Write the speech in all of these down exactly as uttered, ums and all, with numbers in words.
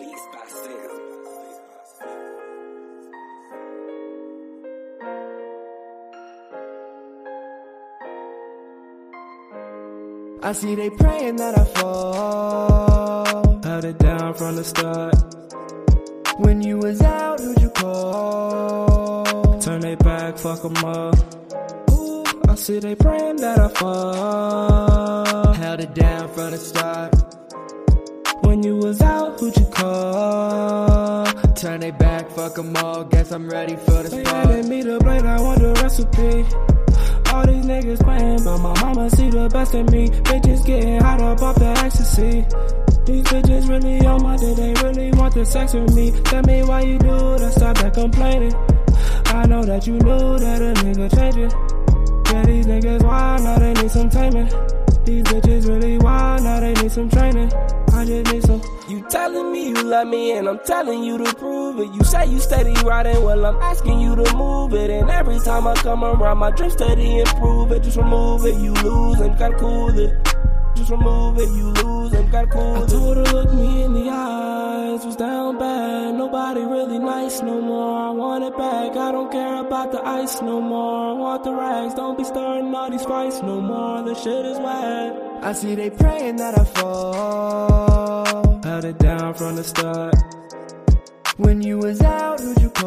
Beats by Sam. I see they praying that I fall. Held it down from the start. When you was out, who'd you call? Turn they back, fuck 'em up. Ooh, I see they praying that I fall. Held it down from the start. When you was out, who'd you call? Turn they back, fuck 'em all. Guess I'm ready for the spot. They handed me the blade, I want the recipe. All these niggas playing, but my mama see the best in me. Bitches getting hot up off the ecstasy. These bitches really on my dick, they really want the sex with me. Tell me why you do that, stop that complaining. I know that you knew that a nigga changing. Yeah, these niggas wild, now they need some taming. These bitches really wild, now they need some training. I just need some. You telling me you love me and I'm telling you to prove it. You say you steady riding, well I'm asking you to move it. And every time I come around, my dream steady improve it. Just remove it, you lose and gotta cool it. Just remove it, you lose and gotta cool it. I told her look me in the eyes, was down bad. Nobody really nice no more, I want it back. I don't care about the ice no more, I want the rags. Don't be starting all these fights no more, the shit is whack. I see they praying that I fall. Held it down from the start. When you was out, who'd you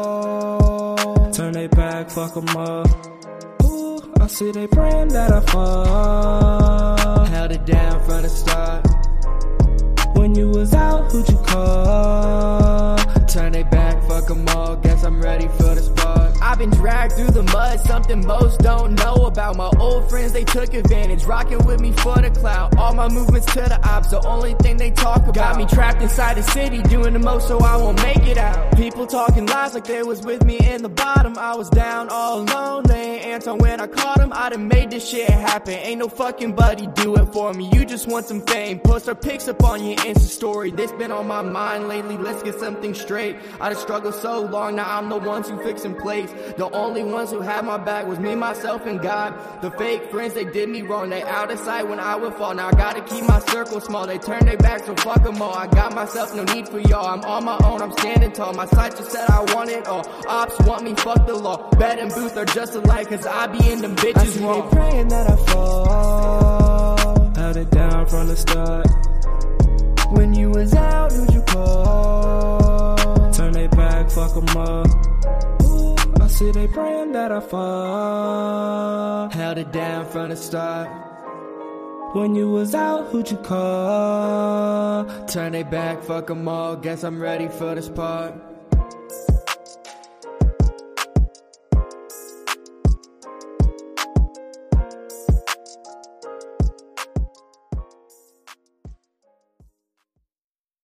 call? Turn they back, fuck 'em up. Ooh, I see they praying that I fall. Held it down from the start. When you was out, who'd you call? Turn they back, fuck 'em all. Guess I'm ready for the spot. I've been dragged through the mud, something most don't know about. My old friends, they took advantage, rocking with me for the clout. All my movements to the ops, the only thing they talk about. Got me trapped inside the city, doing the most so I won't make it out. People talking lies like they was with me in the bottom. I was down all alone, they ain't answer when I caught them. I done made this shit happen, ain't no fucking buddy do it for me. You just want some fame, post our pics up on your Insta story. This been on my mind lately, let's get something straight. I done struggled so long, now I'm the ones who fix in place. The only ones who had my back was me, myself, and God. The fake friends, they did me wrong, they out of sight when I would fall. Now I gotta keep my circle small, they turn their back, so fuck them all. I got myself, no need for y'all, I'm on my own, I'm standing tall. My sight just said I want it all, ops want me, fuck the law. Bed and booth are just alike, cause I be in them bitches I see wrong. they praying that I fall. Held it down from the start. When you was out, who'd you call? Turn they back, fuck 'em up. Ooh, I see they praying that I fall. Held it down from the start. When you was out, who'd you call? Turn they back, fuck 'em all. Guess I'm ready for the spot.